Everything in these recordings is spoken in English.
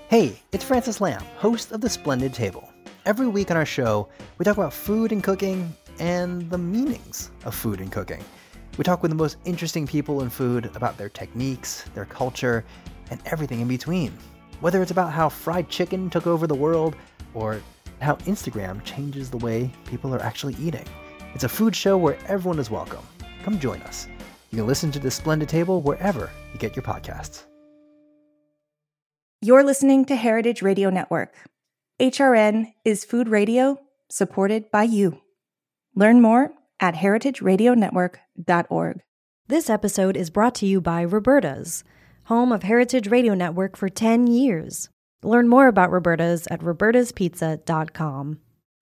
Hey, it's Francis Lamb, host of The Splendid Table. Every week on our show, we talk about food and cooking and the meanings of food and cooking. We talk with the most interesting people in food about their techniques, their culture, and everything in between. Whether it's about how fried chicken took over the world or how Instagram changes the way people are actually eating. It's a food show where everyone is welcome. Come join us. You can listen to The Splendid Table wherever you get your podcasts. You're listening to Heritage Radio Network. HRN is food radio supported by you. Learn more at heritageradionetwork.org. This episode is brought to you by Roberta's, home of Heritage Radio Network for 10 years. Learn more about Roberta's at robertaspizza.com.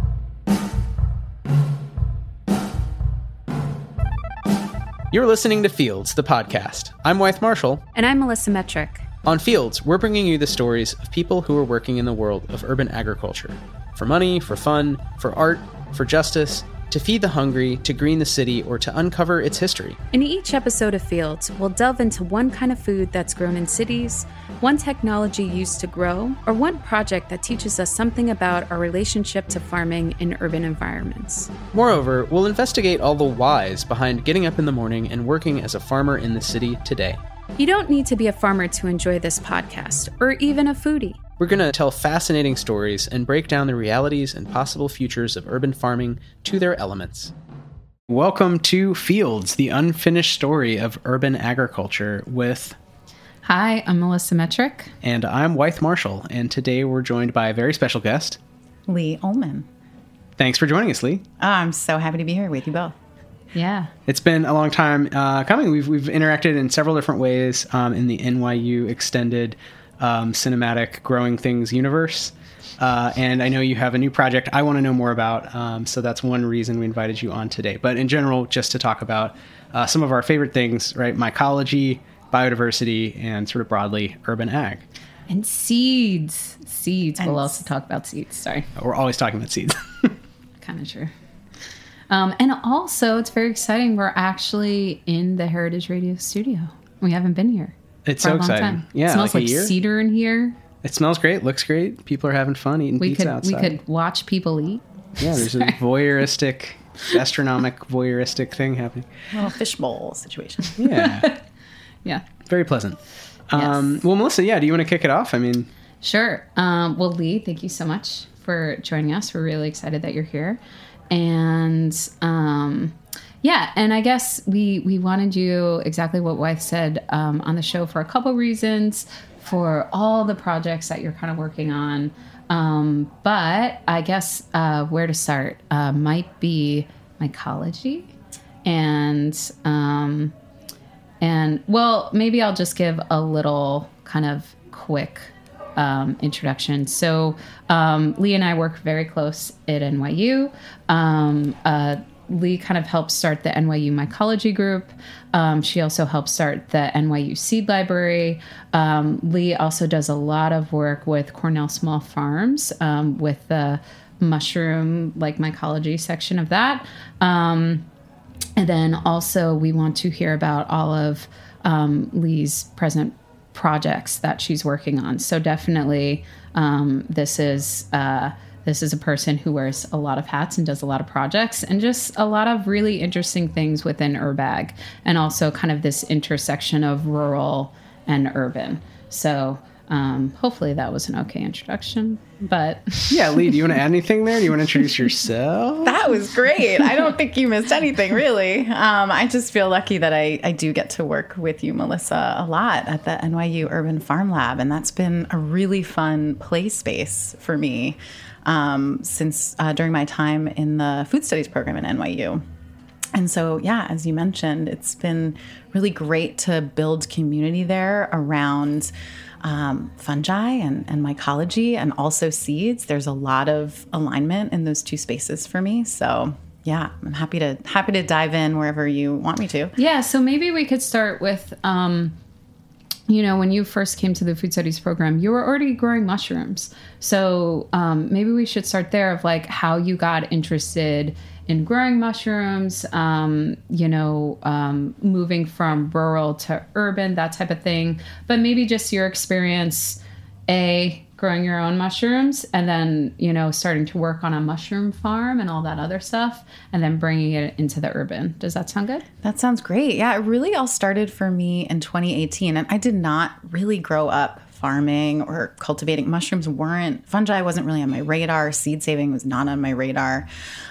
You're listening to Fields, the podcast. I'm Wythe Marshall. And I'm Melissa Metrick. On Fields, we're bringing you the stories of people who are working in the world of urban agriculture. For money, for fun, for art, for justice, to feed the hungry, to green the city, or to uncover its history. In each episode of Fields, we'll delve into one kind of food that's grown in cities, one technology used to grow, or one project that teaches us something about our relationship to farming in urban environments. Moreover, we'll investigate all the whys behind getting up in the morning and working as a farmer in the city today. You don't need to be a farmer to enjoy this podcast, or even a foodie. We're going to tell fascinating stories and break down the realities and possible futures of urban farming to their elements. Welcome to Fields, the unfinished story of urban agriculture with... Hi, I'm Melissa Metrick. And I'm Wythe Marshall, and today we're joined by a very special guest, Lee Ullman. Thanks for joining us, Lee. Oh, I'm so happy to be here with you both. Yeah. It's been a long time coming. We've interacted in several different ways in the NYU extended cinematic Growing Things universe. And I know you have a new project I want to know more about. So that's one reason we invited you on today. But in general, just to talk about some of our favorite things, right? Mycology, biodiversity, and sort of broadly urban ag. And seeds. We'll also talk about seeds. Sorry. We're always talking about seeds. Kind of true. And also, it's very exciting. We're actually in the Heritage Radio studio. We haven't been here. It's so exciting. Time. Yeah, it smells like a year. Cedar in here. It smells great. Looks great. People are having fun eating pizza outside. We could watch people eat. Yeah, there's a gastronomic voyeuristic thing happening. A little fishbowl situation. Yeah. Yeah. Very pleasant. Yes. Well, Melissa, do you want to kick it off? Sure. Well, Lee, thank you so much for joining us. We're really excited that you're here. And and I guess we wanted you exactly what Wythe said on the show for a couple reasons, for all the projects that you're kind of working on. But I guess where to start might be mycology. And well, maybe I'll just give a little kind of quick introduction. So Lee and I work very close at NYU. Lee kind of helped start the NYU Mycology Group. She also helped start the NYU Seed Library. Lee also does a lot of work with Cornell Small Farms with the mushroom mycology section of that. And then also we want to hear about all of Lee's present projects that she's working on. So definitely this is a person who wears a lot of hats and does a lot of projects and just a lot of really interesting things within Urbag, and also kind of this intersection of rural and urban. So hopefully that was an okay introduction. But yeah, Lee, do you want to add anything there? Do you want to introduce yourself? That was great. I don't think you missed anything, really. I just feel lucky that I do get to work with you, Melissa, a lot at the NYU Urban Farm Lab. And that's been a really fun play space for me since during my time in the food studies program at NYU. And so, yeah, as you mentioned, it's been really great to build community there around fungi and mycology and also seeds. There's a lot of alignment in those two spaces for me. So yeah, I'm happy to dive in wherever you want me to. Yeah. So maybe we could start with, when you first came to the food studies program, you were already growing mushrooms. So maybe we should start there of how you got interested in growing mushrooms, moving from rural to urban, that type of thing. But maybe just your experience, growing your own mushrooms, and then, starting to work on a mushroom farm and all that other stuff, and then bringing it into the urban. Does that sound good? That sounds great. Yeah, it really all started for me in 2018. And I did not really grow up farming or cultivating. Fungi wasn't really on my radar. Seed saving was not on my radar.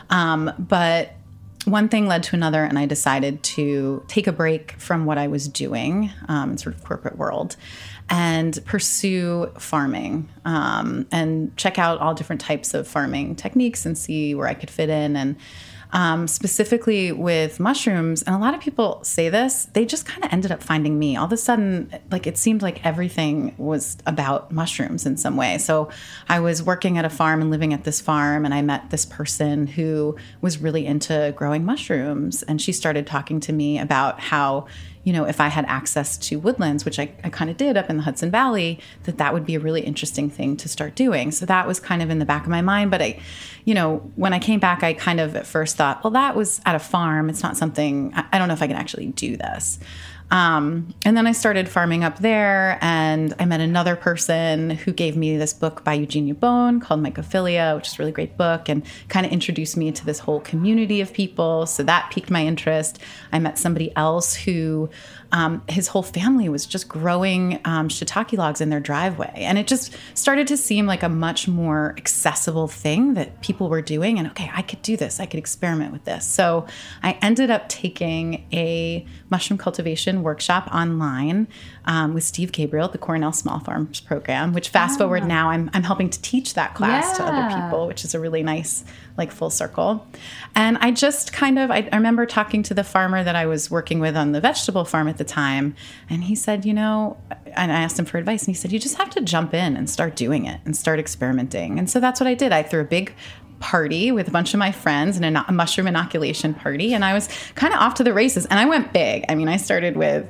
But one thing led to another, and I decided to take a break from what I was doing in sort of corporate world and pursue farming and check out all different types of farming techniques and see where I could fit in. And specifically with mushrooms, and a lot of people say this, they just kind of ended up finding me. All of a sudden, it seemed like everything was about mushrooms in some way. So I was working at a farm and living at this farm, and I met this person who was really into growing mushrooms. And she started talking to me about how, if I had access to woodlands, which I kind of did up in the Hudson Valley, that would be a really interesting thing to start doing. So that was kind of in the back of my mind. But when I came back, I kind of at first thought, well, that was at a farm. It's not something, I don't know if I can actually do this. And then I started farming up there, and I met another person who gave me this book by Eugenia Bone called Mycophilia, which is a really great book, and kind of introduced me to this whole community of people. So that piqued my interest. I met somebody else who his whole family was just growing shiitake logs in their driveway. And it just started to seem like a much more accessible thing that people were doing. And okay, I could do this. I could experiment with this. So I ended up taking a mushroom cultivation workshop online with Steve Gabriel, the Cornell Small Farms program, which fast forward now, I'm helping to teach that class to other people, which is a really nice, full circle. And I just I remember talking to the farmer that I was working with on the vegetable farm at the time. And he said, and I asked him for advice, and he said, you just have to jump in and start doing it and start experimenting. And so that's what I did. I threw a big party with a bunch of my friends and a mushroom inoculation party. And I was kind of off to the races, and I went big. I mean, I started with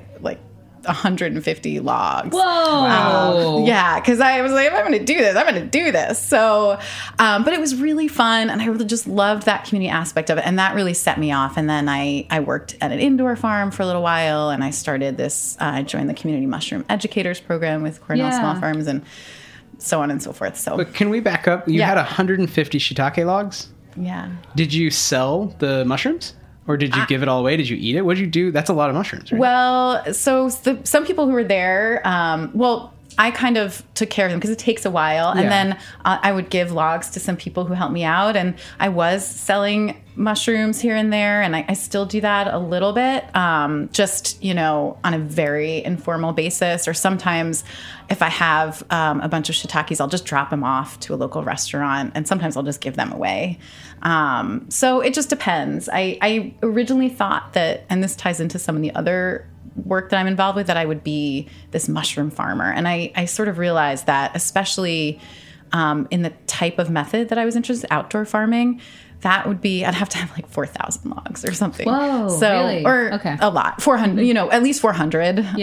150 logs. Whoa. Yeah, because I was like, if I'm going to do this, I'm going to do this. So, but it was really fun, and I really just loved that community aspect of it, and that really set me off. And then I worked at an indoor farm for a little while, and I started this, I joined the Community Mushroom Educators Program with Cornell Small Farms, and so on and so forth. So, but can we back up? You had 150 shiitake logs? Yeah. Did you sell the mushrooms? Or did you give it all away? Did you eat it? What did you do? That's a lot of mushrooms, right? Well, so some people who were there, I kind of took care of them because it takes a while. And then I would give logs to some people who helped me out. And I was selling mushrooms here and there. And I still do that a little bit, just, on a very informal basis. Or sometimes if I have a bunch of shiitakes, I'll just drop them off to a local restaurant. And sometimes I'll just give them away. So it just depends. I originally thought that, and this ties into some of the other work that I'm involved with, that I would be this mushroom farmer. And I sort of realized that, especially in the type of method that I was interested in, outdoor farming, that would be, I'd have to have 4,000 logs or something. Whoa, so, really? Or a lot, 400, at least 400 to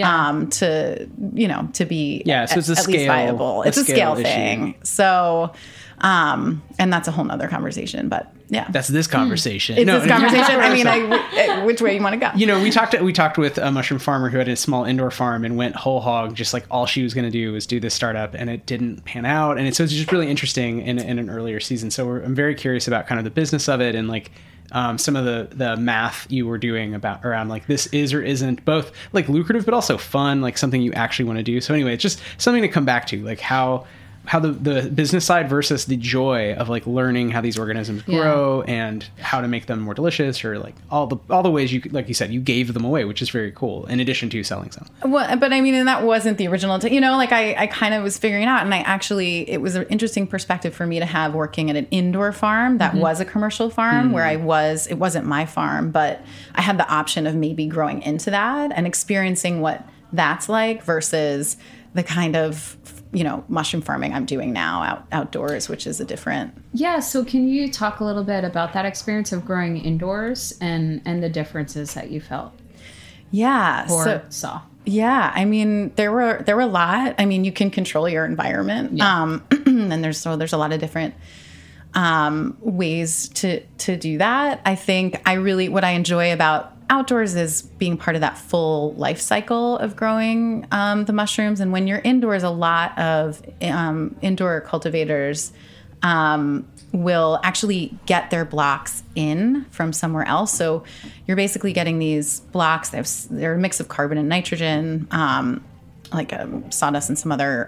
be so it's a at scale, least viable. It's a scale issue. thing. So, and that's a whole nother conversation, but yeah. That's this conversation. It's this conversation. I mean, which way you want to go? We talked with a mushroom farmer who had a small indoor farm and went whole hog, just all she was going to do was do this startup, and it didn't pan out. And so it's just really interesting in an earlier season. So I'm very curious about kind of the business of it, and some of the math you were doing around this is or isn't both lucrative, but also fun, something you actually want to do. So anyway, it's just something to come back to, how the business side versus the joy of learning how these organisms grow and how to make them more delicious, or all the ways you, like you said, you gave them away, which is very cool, in addition to selling some. Well, but I mean, and that wasn't the original, I kind of was figuring out, and it was an interesting perspective for me to have working at an indoor farm that was a commercial farm where it wasn't my farm, but I had the option of maybe growing into that and experiencing what that's like versus the kind of mushroom farming I'm doing now outdoors, which is a different. Yeah. So can you talk a little bit about that experience of growing indoors and the differences that you felt? Yeah. Saw. Yeah. I mean, there were a lot. I mean, you can control your environment. Yeah. And there's a lot of different ways to do that. I think what I enjoy about outdoors is being part of that full life cycle of growing the mushrooms. And when you're indoors, a lot of indoor cultivators will actually get their blocks in from somewhere else. So you're basically getting these blocks. They're a mix of carbon and nitrogen, like sawdust and some other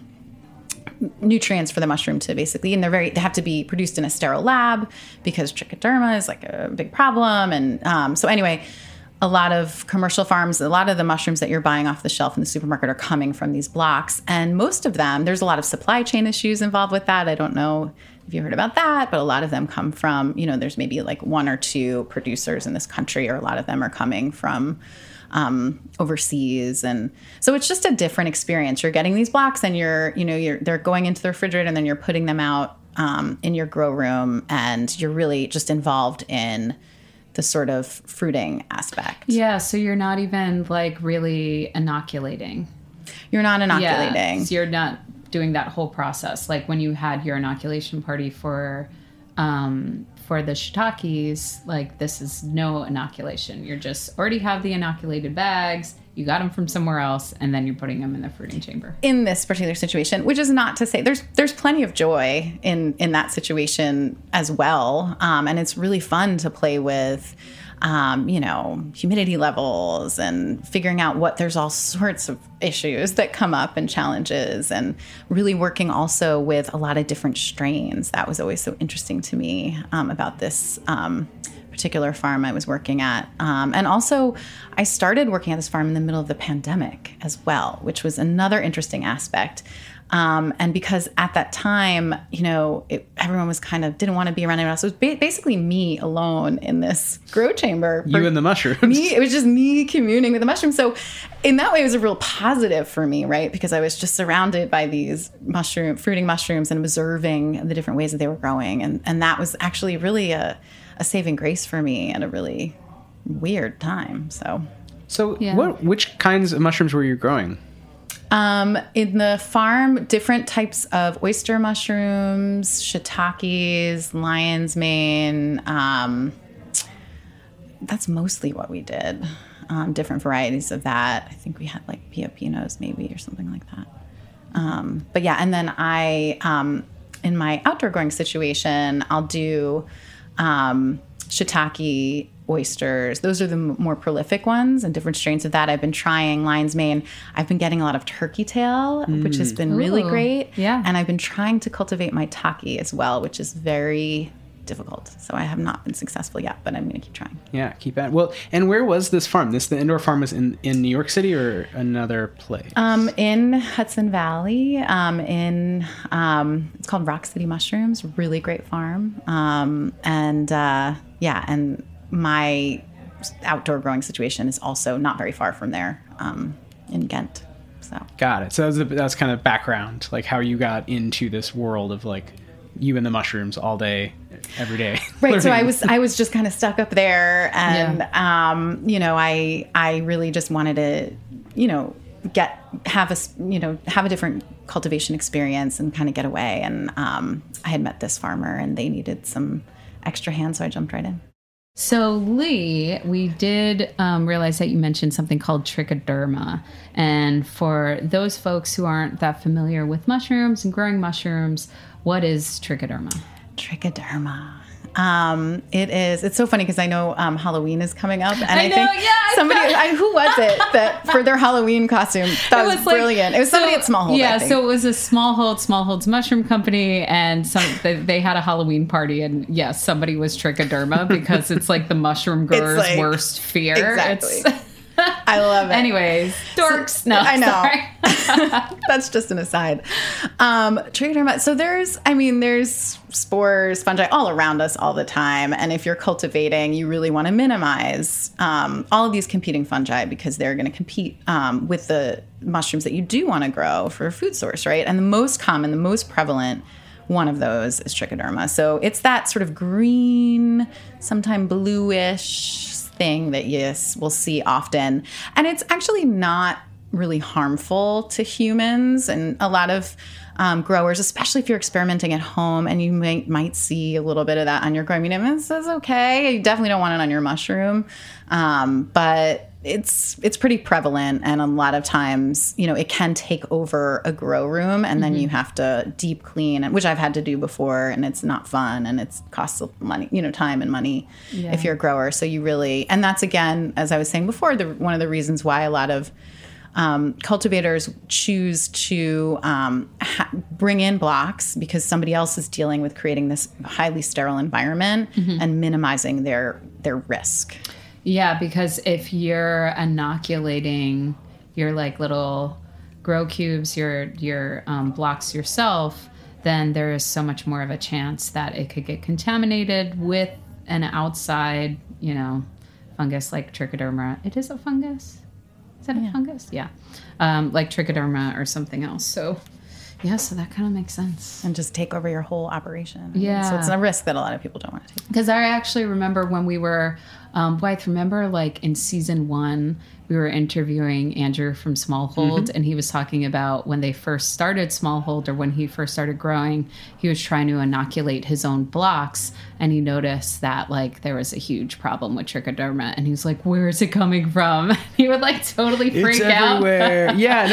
nutrients for the mushroom to basically, and they have to be produced in a sterile lab because trichoderma is like a big problem. And so anyway, a lot of commercial farms, a lot of the mushrooms that you're buying off the shelf in the supermarket are coming from these blocks. And most of them, there's a lot of supply chain issues involved with that. I don't know if you heard about that, but a lot of them come from, there's maybe like one or two producers in this country, or a lot of them are coming from overseas. And so it's just a different experience. You're getting these blocks and they're going into the refrigerator, and then you're putting them out in your grow room, and you're really just involved in the sort of fruiting aspect. Yeah, so you're not even like really inoculating. You're not inoculating. Yeah, so you're not doing that whole process. Like when you had your inoculation party for the shiitakes, like this is no inoculation. You're just already have the inoculated bags. You got them from somewhere else, and then you're putting them in the fruiting chamber. In this particular situation, which is not to say there's plenty of joy in that situation as well, and it's really fun to play with, humidity levels and figuring out what there's all sorts of issues that come up and challenges, and really working also with a lot of different strains. That was always so interesting to me about this particular farm I was working at. And also I started working at this farm in the middle of the pandemic as well, which was another interesting aspect. And because at that time, everyone was didn't want to be around anyone else. It was basically me alone in this grow chamber. You and the mushrooms. It was just me communing with the mushrooms. So in that way, it was a real positive for me, right? Because I was just surrounded by these fruiting mushrooms and observing the different ways that they were growing. And that was actually really a saving grace for me at a really weird time. So yeah. Which kinds of mushrooms were you growing? In the farm, different types of oyster mushrooms, shiitakes, lion's mane. That's mostly what we did. Different varieties of that. I think we had like piopinos maybe or something like that. But yeah, and then I, in my outdoor growing situation, I'll do shiitake, oysters. Those are the more prolific ones, and different strains of that. I've been trying lion's mane. I've been getting a lot of turkey tail, which has been really great. Yeah. And I've been trying to cultivate maitake as well, which is very difficult. So I have not been successful yet, but I'm going to keep trying. Yeah, keep at it. Well, and where was this farm? The indoor farm was in New York City or another place? In Hudson Valley. It's called Rock City Mushrooms. Really great farm. And my outdoor growing situation is also not very far from there, in Ghent. So got it. So that was kind of background, like how you got into this world of like you and the mushrooms all day, every day. Right. So I was just kind of stuck up there, and I really just wanted to, have a different cultivation experience and kind of get away. And I had met this farmer, and they needed some extra hands, so I jumped right in. So Lee, we did realize that you mentioned something called trichoderma. And for those folks who aren't that familiar with mushrooms and growing mushrooms, what is trichoderma? Trichoderma. It's so funny because I know Halloween is coming up, and I think who was it that for their Halloween costume? That was brilliant. It was somebody at Smallholds. Yeah, so it was a Smallholds Mushroom Company, and they had a Halloween party, and yes, somebody was trichoderma because it's like the mushroom grower's worst fear. Exactly. I love it. Anyways, dorks. No, I know. That's just an aside. Trichoderma. So there's spores, fungi all around us all the time. And if you're cultivating, you really want to minimize all of these competing fungi because they're going to compete with the mushrooms that you do want to grow for a food source, right? And the most common, the most prevalent one of those is trichoderma. So it's that sort of green, sometimes bluish thing that we'll see often. And it's actually not really harmful to humans. And a lot of growers, especially if you're experimenting at home and you might see a little bit of that on your growing medium. This is okay. You definitely don't want it on your mushroom. But it's pretty prevalent, and a lot of times, it can take over a grow room, and then you have to deep clean, which I've had to do before, and it's not fun, and it costs money, time and money if you're a grower. So you really, and that's, again, as I was saying before, one of the reasons why a lot of cultivators choose to bring in blocks, because somebody else is dealing with creating this highly sterile environment and minimizing their risk. Yeah, because if you're inoculating your little grow cubes, your blocks yourself, then there is so much more of a chance that it could get contaminated with an outside, fungus like trichoderma. It is a fungus. Is that a fungus? Yeah. Like trichoderma or something else. So, so that kind of makes sense. And just take over your whole operation. Yeah. So it's a risk that a lot of people don't want to take. Because I actually remember when we were, in season 1, we were interviewing Andrew from Smallhold, and he was talking about when they first started Smallhold, or when he first started growing, he was trying to inoculate his own blocks, and he noticed that there was a huge problem with trichoderma, and he's like, "Where is it coming from?" He would totally freak out. It's everywhere.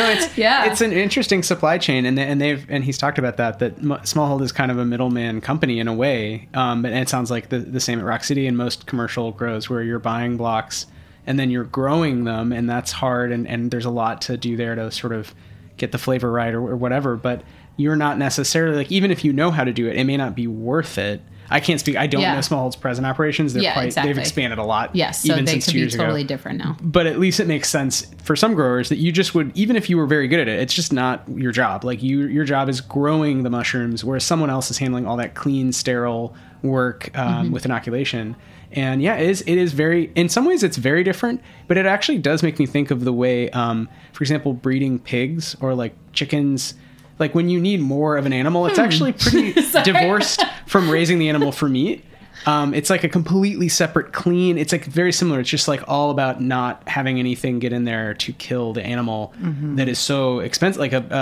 It's an interesting supply chain, and he's talked about that Smallhold is kind of a middleman company in a way, and it sounds like the same at Rock City and most commercial grows, where you're buying blocks and then you're growing them, and that's hard, and there's a lot to do there to sort of get the flavor right or whatever, but you're not necessarily, even if you know how to do it, it may not be worth it. I can't speak. I don't know Smallhold's present operations. They've expanded a lot. Yes, so even they since could 2 be years totally ago. different now. But at least it makes sense for some growers that you just would, even if you were very good at it, it's just not your job. Your job is growing the mushrooms, whereas someone else is handling all that clean, sterile work with inoculation. And it is very, in some ways it's very different, but it actually does make me think of the way, for example, breeding pigs or chickens. When you need more of an animal, it's actually pretty divorced from raising the animal for meat. It's a completely separate, clean. It's very similar. It's just all about not having anything get in there to kill the animal that is so expensive.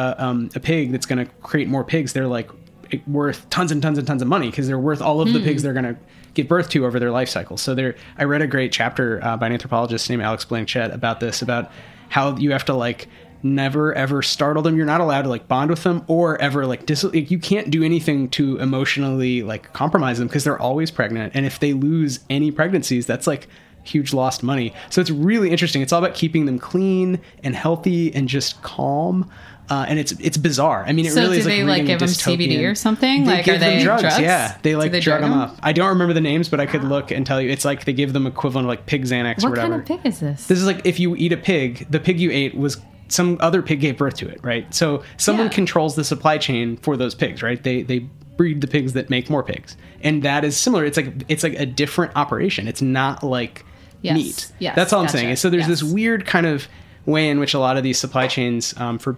A pig that's going to create more pigs, they're worth tons and tons and tons of money because they're worth all of the pigs they're going to give birth to over their life cycle. So I read a great chapter by an anthropologist named Alex Blanchett about this, about how you have to never ever startle them. You're not allowed to bond with them or ever you can't do anything to emotionally compromise them because they're always pregnant. And if they lose any pregnancies, that's huge lost money. So it's really interesting. It's all about keeping them clean and healthy and just calm. And it's bizarre. I mean, it really is do they give them CBD or something? They give them drugs. Yeah, they drug them up. I don't remember the names, but I could look and tell you. It's they give them equivalent of pig Xanax or whatever. What kind of pig is this? This is if you eat a pig, the pig you ate was some other pig gave birth to it, right? So someone controls the supply chain for those pigs, right? They breed the pigs that make more pigs, and that is similar. It's a different operation. It's not meat. Yes, that's all I'm saying. And so there's this weird kind of way in which a lot of these supply chains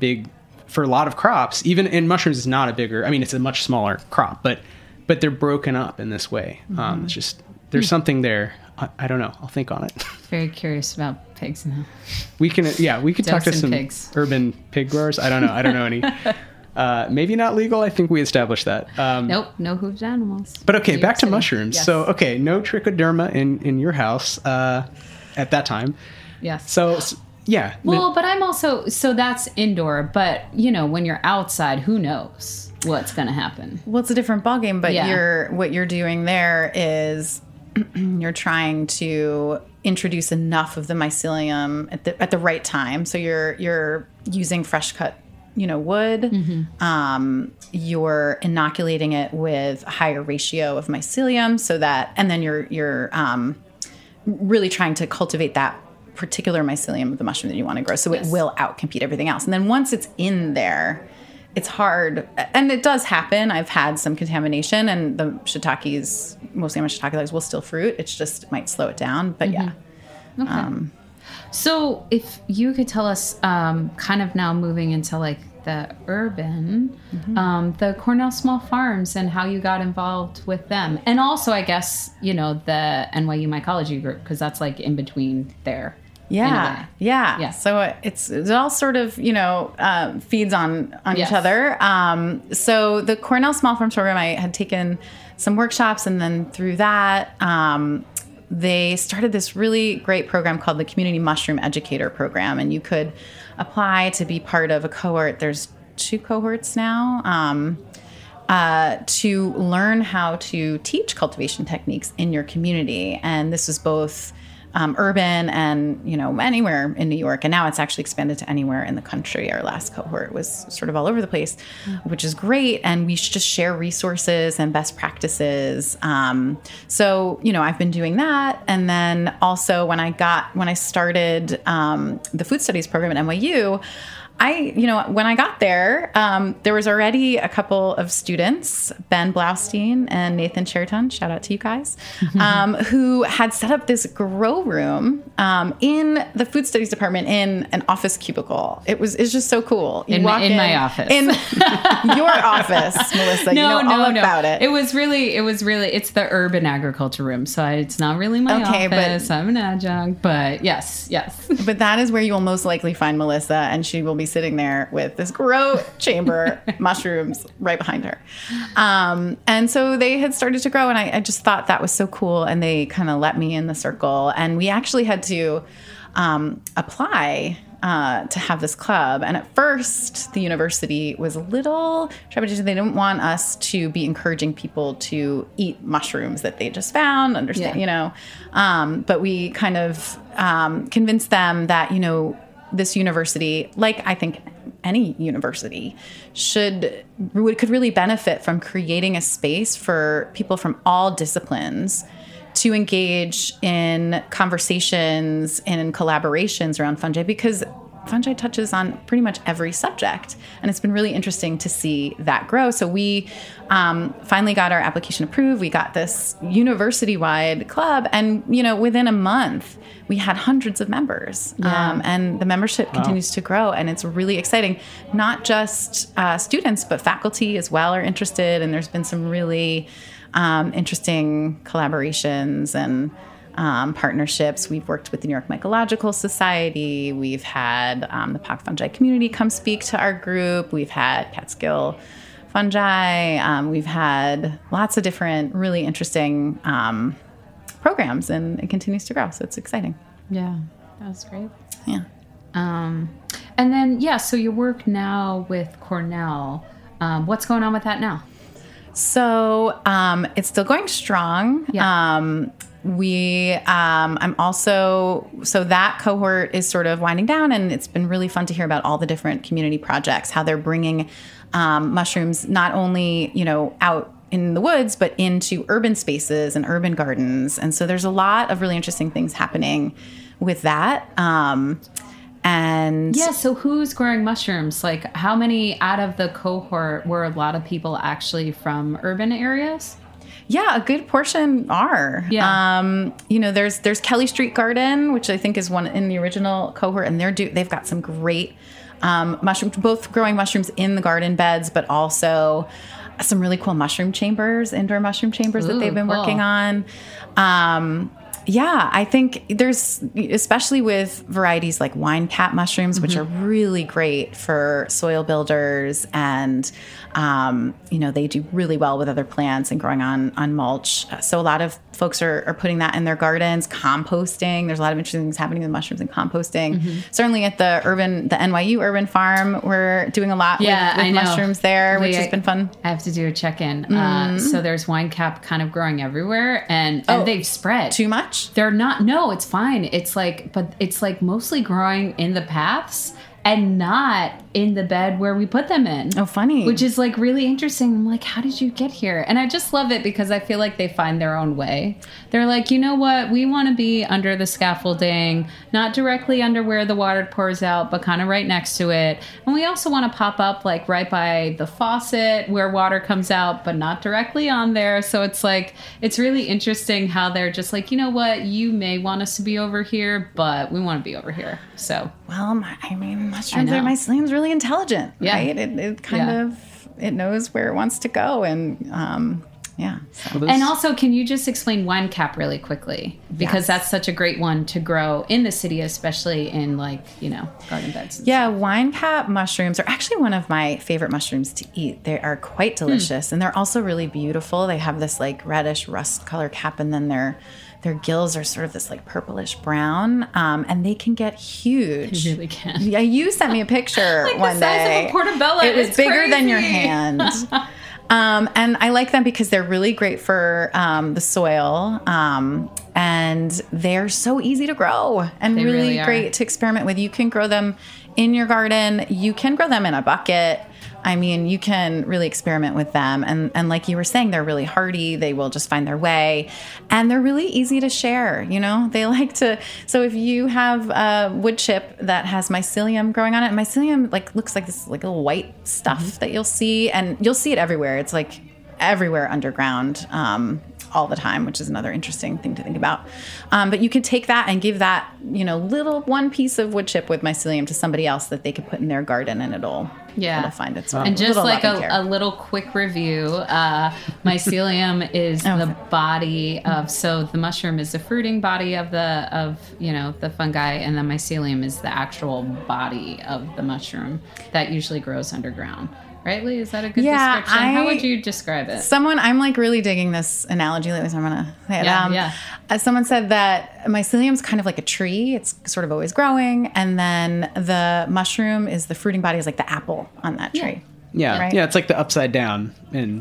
for a lot of crops, even in mushrooms, is not a bigger. I mean, it's a much smaller crop, but they're broken up in this way. It's just there's something there. I don't know. I'll think on it. Very curious about pigs now. We can talk to some pigs. Urban pig growers. I don't know any. Maybe not legal. I think we established that. Nope, no hoofed animals. But okay, back to mushrooms. Yes. So no trichoderma in your house at that time. Yes. So yeah. Well, but I'm also, so that's indoor, but when you're outside, who knows what's going to happen? Well, it's a different ballgame, but what you're doing there is you're trying to introduce enough of the mycelium at the right time. So you're using fresh cut, wood. You're inoculating it with a higher ratio of mycelium, so that, and then you're really trying to cultivate that particular mycelium of the mushroom that you want to grow, so it will outcompete everything else. And then once it's in there, it's hard, and it does happen. I've had some contamination, and the shiitakes, mostly my shiitake legs, will still fruit. It's just, it might slow it down, but yeah. Okay. So if you could tell us, kind of now moving into the urban, the Cornell Small Farms and how you got involved with them. And also, I guess, the NYU Mycology group, because that's in between there. Yeah. Yeah. So it all sort of, feeds on each other. So the Cornell Small Farms Program, I had taken some workshops, and then through that, they started this really great program called the Community Mushroom Educator Program. And you could apply to be part of a cohort. There's 2 cohorts now, to learn how to teach cultivation techniques in your community. And this was both urban and, anywhere in New York. And now it's actually expanded to anywhere in the country. Our last cohort was sort of all over the place, which is great. And we should just share resources and best practices. So, I've been doing that. And then also when I started the food studies program at NYU, when I got there, there was already a couple of students, Ben Blaustein and Nathan Cherton, shout out to you guys, who had set up this grow room in the food studies department in an office cubicle. It's just so cool. In my office. In your office, Melissa. No. About it. It was really, it's the urban agriculture room. So it's not really my office. I'm an adjunct, but yes. But that is where you will most likely find Melissa, and she will be sitting there with this grow chamber, mushrooms right behind her. And so they had started to grow, and I just thought that was so cool. And they kind of let me in the circle, and we actually had to apply to have this club. And at first, the university was a little trepidatious. They didn't want us to be encouraging people to eat mushrooms that they just found, but we kind of convinced them that, this university, like I think any university, could really benefit from creating a space for people from all disciplines to engage in conversations and in collaborations around fungi, because fungi touches on pretty much every subject. And it's been really interesting to see that grow. So we finally got our application approved. We got this university-wide club. And, within a month, we had hundreds of members. And the membership continues to grow. And it's really exciting. Not just students, but faculty as well are interested. And there's been some really interesting collaborations and partnerships. We've worked with the New York Mycological Society. We've had the POC fungi community come speak to our group. We've had Catskill fungi. We've had lots of different really interesting programs, and it continues to grow. So it's exciting. Yeah, that was great. Yeah. And then, so your work now with Cornell, what's going on with that now? So it's still going strong. Yeah. I'm also, so that cohort is sort of winding down, and it's been really fun to hear about all the different community projects, how they're bringing mushrooms not only, out in the woods, but into urban spaces and urban gardens. And so there's a lot of really interesting things happening with that. So who's growing mushrooms? Like, how many out of the cohort were a lot of people actually from urban areas? Yeah, a good portion are. Yeah. There's Kelly Street Garden, which I think is one in the original cohort, and they've got some great mushrooms, both growing mushrooms in the garden beds, but also some really cool mushroom chambers, indoor mushroom chambers that they've been working on. I think there's, especially with varieties like wine cap mushrooms, which are really great for soil builders, and they do really well with other plants and growing on mulch. So a lot of folks are putting that in their gardens, composting. There's a lot of interesting things happening with mushrooms and composting. Certainly at the NYU Urban Farm, we're doing a lot with mushrooms there, which has been fun. I have to do a check-in. So there's wine cap kind of growing everywhere, and they've spread. Too much? They're not. No, it's fine. It's like mostly growing in the paths and not in the bed where we put them in. Oh, funny. Which is like really interesting. I'm like, how did you get here? And I just love it because I feel like they find their own way. They're like, you know what? We want to be under the scaffolding, not directly under where the water pours out, but kind of right next to it. And we also want to pop up like right by the faucet where water comes out, but not directly on there. So it's like, it's really interesting how they're just like, you know what? You may want us to be over here, but we want to be over here. So. Well, mushrooms are, my slime's really intelligent, right? It kind of, it knows where it wants to go. And Yeah. So. And also, can you just explain wine cap really quickly? Because that's such a great one to grow in the city, especially in garden beds. Yeah, wine cap mushrooms are actually one of my favorite mushrooms to eat. They are quite delicious, and they're also really beautiful. They have this like reddish rust color cap, and then their gills are sort of this like purplish brown, and they can get huge. They really can. Yeah, you sent me a picture like one the size day. of a portobello. It was bigger crazy. than your hand. And I like them because they're really great for the soil, and they're so easy to grow and really great to experiment with. You can grow them in your garden. You can grow them in a bucket. I mean, you can really experiment with them. And like you were saying, they're really hardy. They will just find their way. And they're really easy to share. They like to. So if you have a wood chip that has mycelium growing on it, and mycelium looks like this little white stuff that you'll see. And you'll see it everywhere. It's like everywhere underground all the time, which is another interesting thing to think about. But you can take that and give that, little one piece of wood chip with mycelium to somebody else that they could put in their garden, and it'll find its own. And just like a little quick review, mycelium is the body of, so the mushroom is the fruiting body of the fungi, and the mycelium is the actual body of the mushroom that usually grows underground. Right, Lee? Is that a good description? How would you describe it? I'm like really digging this analogy lately, so I'm going to say it. Someone said that mycelium is kind of like a tree. It's sort of always growing. And then the mushroom is the fruiting body, is like the apple on that tree. Yeah, right? Yeah, it's like the Upside Down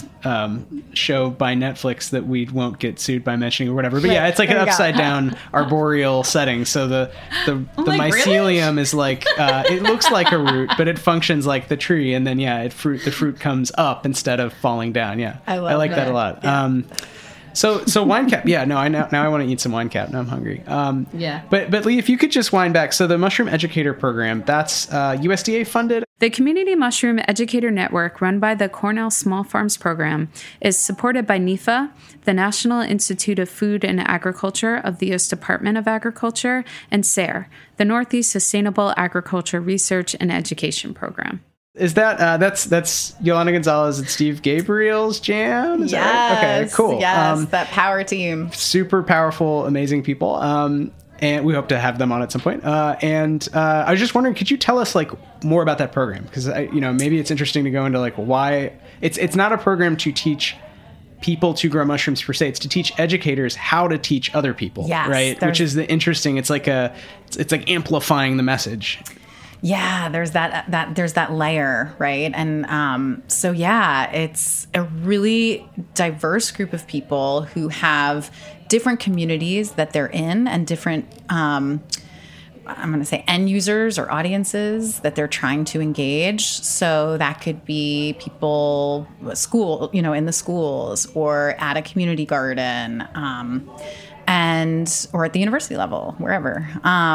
show by Netflix that we won't get sued by mentioning or whatever. But yeah, it's like an upside down arboreal setting. So the mycelium is like it looks like a root, but it functions like the tree, and then the fruit comes up instead of falling down. Yeah, I like that a lot. Yeah. So wine cap, now I want to eat some wine cap. Now I'm hungry. But Lee, if you could just wind back. So the Mushroom Educator Program, that's USDA funded. The Community Mushroom Educator Network, run by the Cornell Small Farms Program, is supported by NIFA, the National Institute of Food and Agriculture of the U.S. Department of Agriculture, and SARE, the Northeast Sustainable Agriculture Research and Education Program. Is that that's Yolanda Gonzalez and Steve Gabriel's jam? Is that right? Okay, cool. Yes, that power team. Super powerful, amazing people. And we hope to have them on at some point. And I was just wondering, could you tell us more about that program? Because maybe it's interesting to go into why it's not a program to teach people to grow mushrooms per se. It's to teach educators how to teach other people. Yes, right. Which is the interesting. It's like amplifying the message. Yeah, there's that layer, right? And it's a really diverse group of people who have different communities that they're in, and different I'm going to say end users or audiences that they're trying to engage. So that could be people, school, in the schools, or at a community garden, or at the university level, wherever.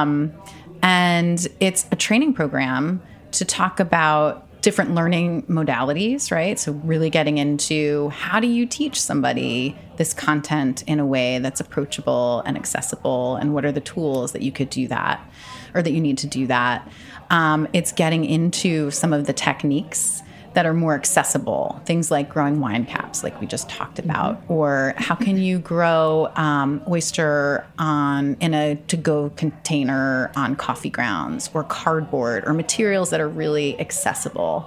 And it's a training program to talk about different learning modalities, right? So really getting into, how do you teach somebody this content in a way that's approachable and accessible, and what are the tools that you could do that, or that you need to do that. It's getting into some of the techniques that are more accessible, things like growing wine caps, like we just talked about, or how can you grow oyster in a to-go container on coffee grounds, or cardboard, or materials that are really accessible.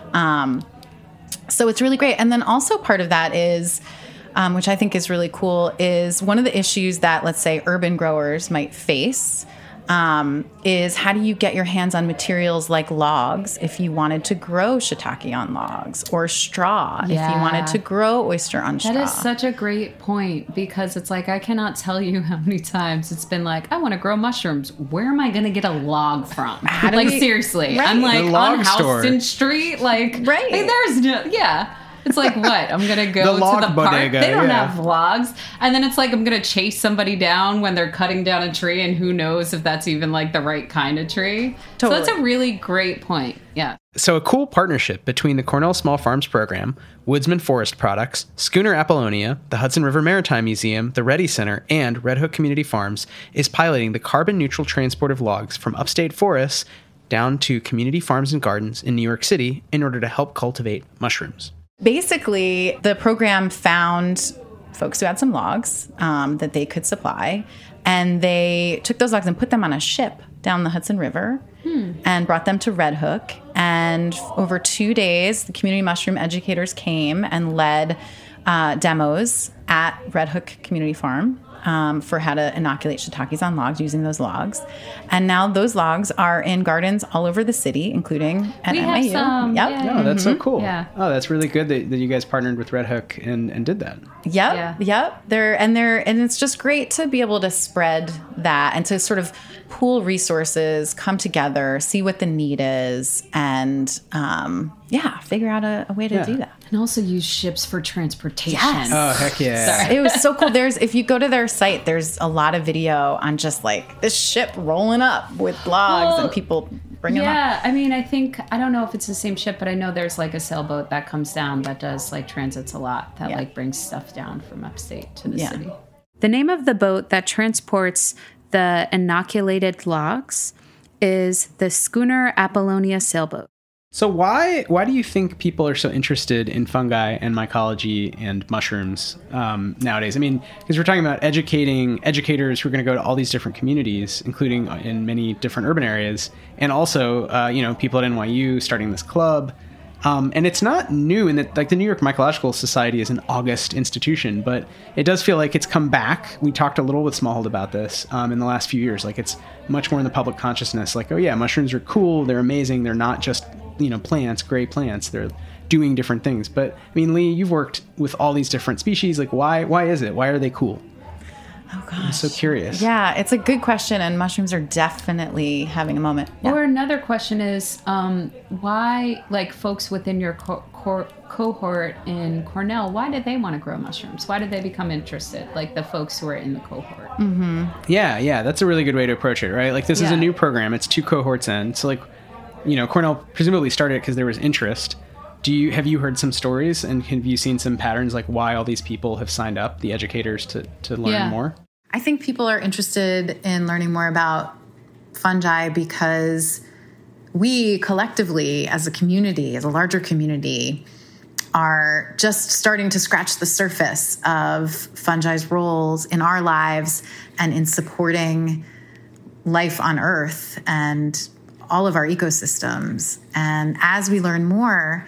So it's really great. And then also part of that is, which I think is really cool, is one of the issues that, let's say, urban growers might face, is how do you get your hands on materials like logs if you wanted to grow shiitake on logs, or straw if you wanted to grow oyster on straw. That is such a great point, because it's like, I cannot tell you how many times it's been like, I want to grow mushrooms. Where am I going to get a log from? Seriously. Right. I'm like on store. Houston Street. Right. There's no, It's like, what? I'm going to go to the park. Bodega, they don't have logs. And then it's like, I'm going to chase somebody down when they're cutting down a tree, and who knows if that's even the right kind of tree. Totally. So that's a really great point. Yeah. So a cool partnership between the Cornell Small Farms Program, Woodsman Forest Products, Schooner Apollonia, the Hudson River Maritime Museum, the Ready Center, and Red Hook Community Farms is piloting the carbon-neutral transport of logs from upstate forests down to community farms and gardens in New York City in order to help cultivate mushrooms. Basically, the program found folks who had some logs that they could supply, and they took those logs and put them on a ship down the Hudson River and brought them to Red Hook. And over 2 days, the community mushroom educators came and led demos at Red Hook Community Farm for how to inoculate shiitakes on logs using those logs. And now those logs are in gardens all over the city, including at NYU. Have some. Yep. Yeah. Oh, that's so cool. Yeah. Oh, that's really good that you guys partnered with Red Hook and did that. Yep. And it's just great to be able to spread that and to sort of pool resources, come together, see what the need is, and figure out a way to do that. And also use ships for transportation. Yes. Oh, heck yeah. It was so cool. If you go to their site, there's a lot of video on just like this ship rolling up with logs and people bringing them up. Yeah, I mean, I don't know if it's the same ship, but I know there's like a sailboat that comes down that does like transits a lot that like brings stuff down from upstate to the city. The name of the boat that transports the inoculated logs is the Schooner Apollonia sailboat. So why do you think people are so interested in fungi and mycology and mushrooms nowadays? I mean, because we're talking about educating educators who are going to go to all these different communities, including in many different urban areas, and also people at NYU starting this club. And it's not new in that, like, the New York Mycological Society is an august institution, but it does feel like it's come back. We talked a little with Smallhold about this in the last few years. Like, it's much more in the public consciousness. Like, oh yeah, mushrooms are cool. They're amazing. They're not just plants, gray plants. They're doing different things. But I mean, Lee, you've worked with all these different species. Like, why is it? Why are they cool? Oh gosh, I'm so curious. Yeah, it's a good question, and mushrooms are definitely having a moment. Yeah. Or another question is why, like, folks within your cohort in Cornell, why did they want to grow mushrooms? Why did they become interested? Like the folks who are in the cohort. Mm-hmm. Yeah, that's a really good way to approach it, right? Like, this is a new program. It's 2 cohorts in. So, like, Cornell presumably started it because there was interest. Have you heard some stories, and have you seen some patterns, like why all these people have signed up, the educators, to learn more? I think people are interested in learning more about fungi because we collectively, as a community, as a larger community, are just starting to scratch the surface of fungi's roles in our lives and in supporting life on Earth and all of our ecosystems. And as we learn more,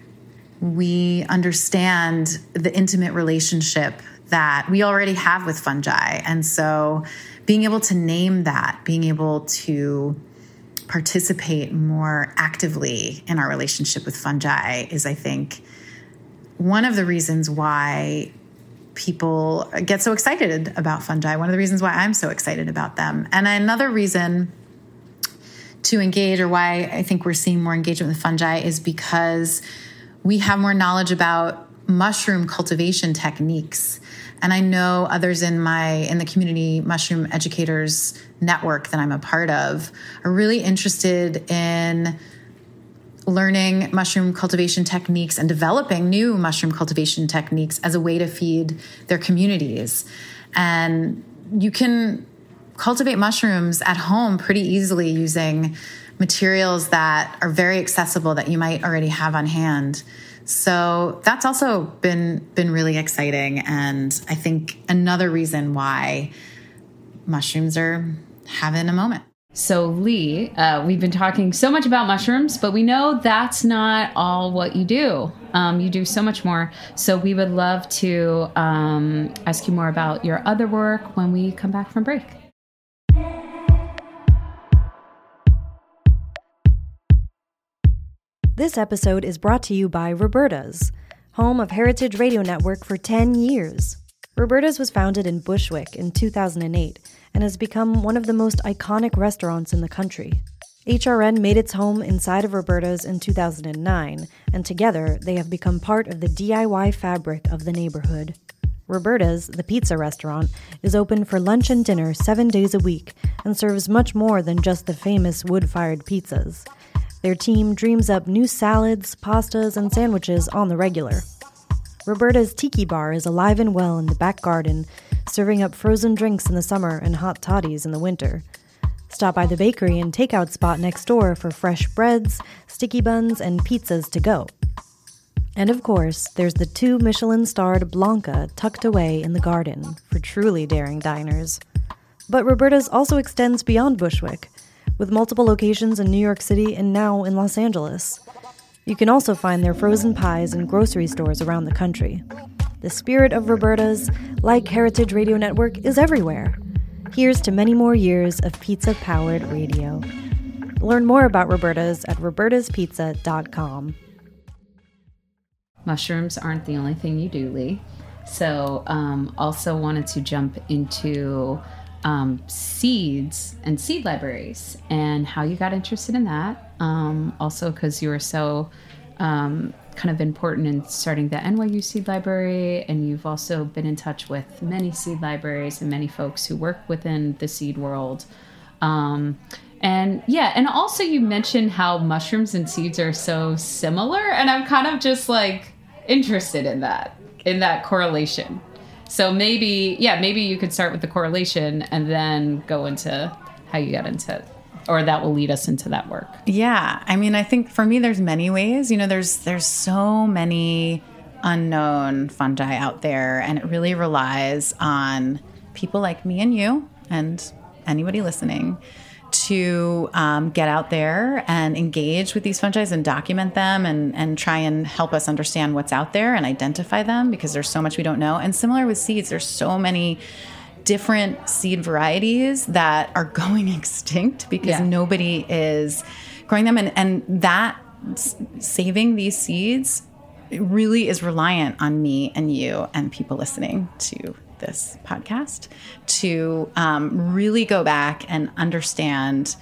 we understand the intimate relationship that we already have with fungi. And so being able to name that, being able to participate more actively in our relationship with fungi is, I think, one of the reasons why people get so excited about fungi, one of the reasons why I'm so excited about them. And another reason to engage, or why I think we're seeing more engagement with fungi, is because we have more knowledge about mushroom cultivation techniques. And I know others in the community mushroom educators network that I'm a part of are really interested in learning mushroom cultivation techniques and developing new mushroom cultivation techniques as a way to feed their communities. And you can cultivate mushrooms at home pretty easily using materials that are very accessible that you might already have on hand. So that's also been really exciting, and I think another reason why mushrooms are having a moment. So Lee, we've been talking so much about mushrooms, but we know that's not all what you do. You do so much more. So we would love to ask you more about your other work when we come back from break. This episode is brought to you by Roberta's, home of Heritage Radio Network for 10 years. Roberta's was founded in Bushwick in 2008 and has become one of the most iconic restaurants in the country. HRN made its home inside of Roberta's in 2009, and together they have become part of the DIY fabric of the neighborhood. Roberta's, the pizza restaurant, is open for lunch and dinner 7 days a week and serves much more than just the famous wood-fired pizzas. Their team dreams up new salads, pastas, and sandwiches on the regular. Roberta's Tiki Bar is alive and well in the back garden, serving up frozen drinks in the summer and hot toddies in the winter. Stop by the bakery and takeout spot next door for fresh breads, sticky buns, and pizzas to go. And of course, there's the 2 Michelin-starred Blanca tucked away in the garden for truly daring diners. But Roberta's also extends beyond Bushwick, with multiple locations in New York City and now in Los Angeles. You can also find their frozen pies in grocery stores around the country. The spirit of Roberta's, like Heritage Radio Network, is everywhere. Here's to many more years of pizza-powered radio. Learn more about Roberta's at robertaspizza.com. Mushrooms aren't the only thing you do, Lee. So also wanted to jump into seeds and seed libraries and how you got interested in that. Also because you were so kind of important in starting the NYU Seed Library, and you've also been in touch with many seed libraries and many folks who work within the seed world. And also you mentioned how mushrooms and seeds are so similar, and I'm kind of just like interested in that correlation. So maybe you could start with the correlation and then go into how you got into it, or that will lead us into that work. Yeah. I mean, I think for me, there's many ways. You know, there's so many unknown fungi out there, and it really relies on people like me and you and anybody listening to get out there and engage with these fungi and document them and try and help us understand what's out there and identify them, because there's so much we don't know. And similar with seeds, there's so many different seed varieties that are going extinct because nobody is growing them. And that saving these seeds, it really is reliant on me and you and people listening to this podcast to really go back and understand,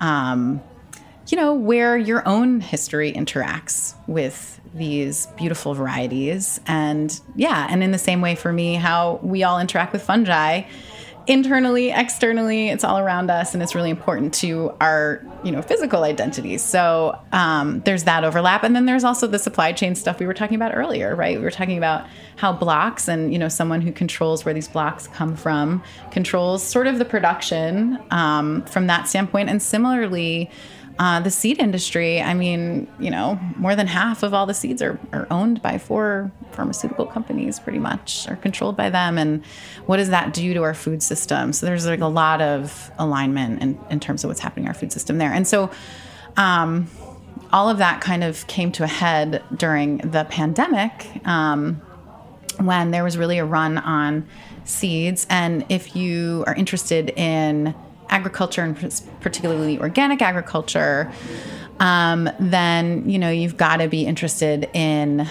where your own history interacts with these beautiful varieties. And in the same way for me, how we all interact with fungi internally, externally, it's all around us, and it's really important to our, physical identities. So there's that overlap. And then there's also the supply chain stuff we were talking about earlier, right? We were talking about how blocks and, someone who controls where these blocks come from controls sort of the production from that standpoint. And similarly, the seed industry, I mean, more than half of all the seeds are owned by 4 pharmaceutical companies, pretty much, are controlled by them. And what does that do to our food system? So there's like a lot of alignment in terms of what's happening in our food system there. And so all of that kind of came to a head during the pandemic when there was really a run on seeds. And if you are interested in agriculture, and particularly organic agriculture, then, you've got to be interested in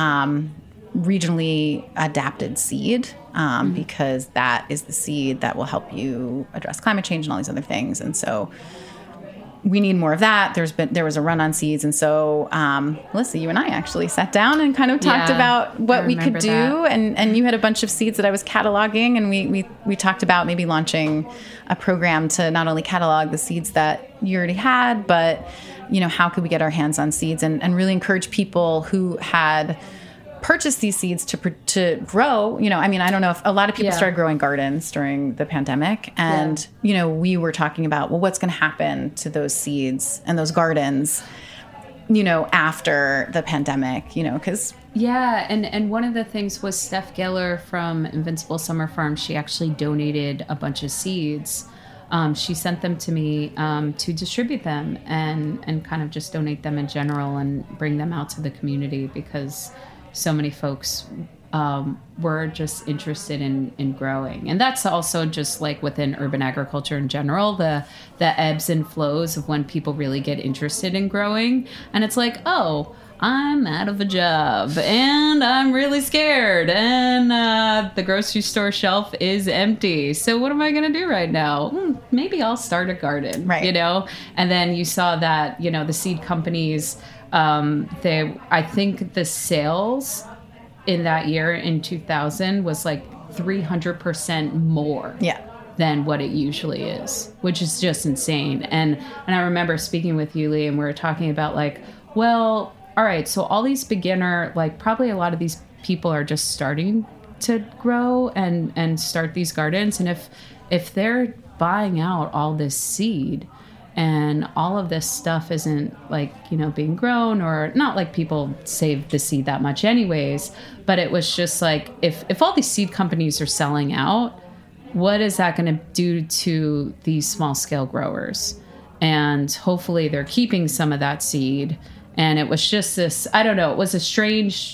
regionally adapted seed because that is the seed that will help you address climate change and all these other things. And so we need more of that. There was a run on seeds. And so, Melissa, you and I actually sat down and kind of talked about what we could do. And you had a bunch of seeds that I was cataloging, and we talked about maybe launching a program to not only catalog the seeds that you already had, but, how could we get our hands on seeds and really encourage people who had purchased these seeds to grow. I don't know if a lot of people started growing gardens during the pandemic, and, we were talking about, well, what's going to happen to those seeds and those gardens, after the pandemic, because. Yeah. And one of the things was Steph Geller from Invincible Summer Farm. She actually donated a bunch of seeds. She sent them to me to distribute them and kind of just donate them in general and bring them out to the community, because so many folks were just interested in growing. And that's also just like within urban agriculture in general, the ebbs and flows of when people really get interested in growing. And it's like, oh, I'm out of a job and I'm really scared and the grocery store shelf is empty. So what am I going to do right now? Maybe I'll start a garden, right. And then you saw that, the seed companies, I think the sales in that year in 2000 was like 300% more. Yeah. Than what it usually is, which is just insane. And I remember speaking with you, Lee, and we were talking about like, well, all right, so all these beginner, like probably a lot of these people are just starting to grow and start these gardens. And if they're buying out all this seed and all of this stuff isn't like, being grown, or not like people save the seed that much anyways, but it was just like, if all these seed companies are selling out, what is that going to do to these small scale growers? And hopefully they're keeping some of that seed. And it was just this, I don't know, it was a strange,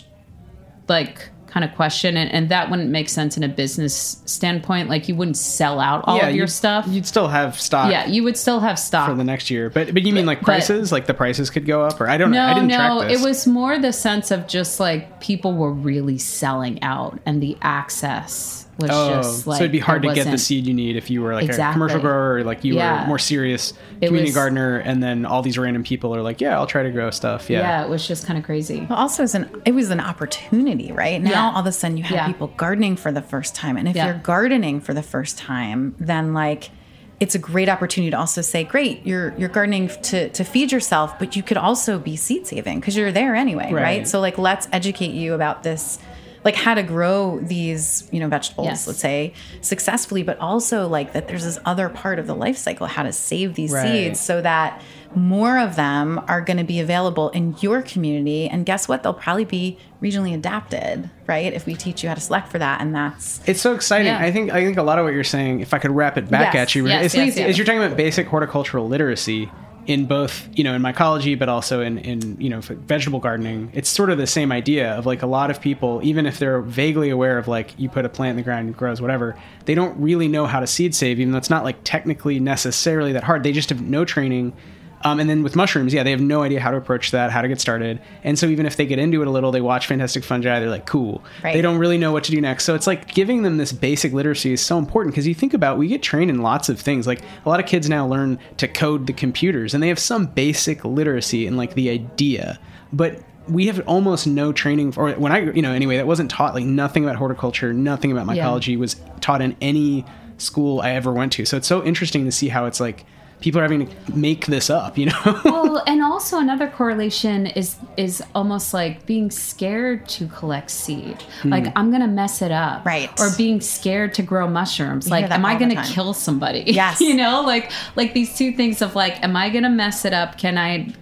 like, kind of question, and that wouldn't make sense in a business standpoint. Like, you wouldn't sell out all of your stuff. You'd still have stock. Yeah, you would still have stock for the next year. But you mean like prices? Like the prices could go up, or I don't know. I didn't track this. It was more the sense of just like people were really selling out, and the access was just like, so it'd be hard to get the seed you need if you were like a commercial grower, or like you were a more serious community gardener, and then all these random people are like, yeah, I'll try to grow stuff. Yeah, it was just kind of crazy. Well, also it was an opportunity, right? Now all of a sudden you have people gardening for the first time, and if you're gardening for the first time, then like, it's a great opportunity to also say, great, you're gardening to feed yourself, but you could also be seed saving because you're there anyway, right? So like, let's educate you about this, like how to grow these, vegetables, let's say, successfully, but also like that there's this other part of the life cycle, how to save these seeds so that more of them are going to be available in your community. And guess what? They'll probably be regionally adapted, right? If we teach you how to select for that. And it's so exciting. I think a lot of what you're saying, if I could wrap it back at you, is you're talking about basic horticultural literacy in both, in mycology, but also in vegetable gardening. It's sort of the same idea of like, a lot of people, even if they're vaguely aware of like, you put a plant in the ground, it grows, whatever, they don't really know how to seed save, even though it's not like technically necessarily that hard. They just have no training. And then with mushrooms, they have no idea how to approach that, how to get started. And so even if they get into it a little, they watch Fantastic Fungi, they're like, cool. Right. They don't really know what to do next. So it's like giving them this basic literacy is so important, because you think about, we get trained in lots of things. Like a lot of kids now learn to code the computers, and they have some basic literacy in like the idea. But we have almost no training for, when I, anyway, that wasn't taught, like nothing about horticulture, nothing about mycology was taught in any school I ever went to. So it's so interesting to see how it's like, people are having to make this up, Well, and also another correlation is almost like being scared to collect seed. Like, I'm going to mess it up. Right. Or being scared to grow mushrooms. Like, am I going to kill somebody? Yes. Like these two things of like, am I going to mess it up? Am